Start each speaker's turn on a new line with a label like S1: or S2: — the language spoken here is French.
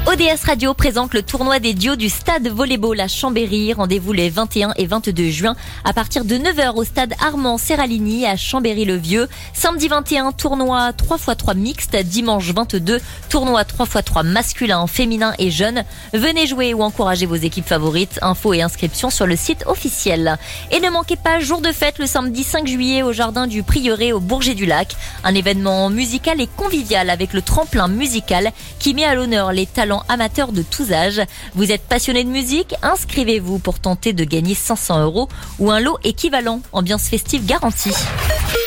S1: ODS Radio présente le tournoi des duos du stade Volleyball à Chambéry. Rendez-vous les 21 et 22 juin à partir de 9h au stade Armand Serralini à Chambéry-le-Vieux. Samedi 21, tournoi 3x3 mixte. Dimanche 22, tournoi 3x3 masculin, féminin et jeune. Venez jouer ou encourager vos équipes favorites. Infos et inscriptions sur le site officiel. Et ne manquez pas jour de fête le samedi 5 juillet au jardin du Prieuré au Bourget-du-Lac. Un événement musical et convivial avec le tremplin musical qui met à l'honneur les talents amateurs de tous âges. Vous êtes passionné de musique? Inscrivez-vous pour tenter de gagner 500 € ou un lot équivalent. Ambiance festive garantie.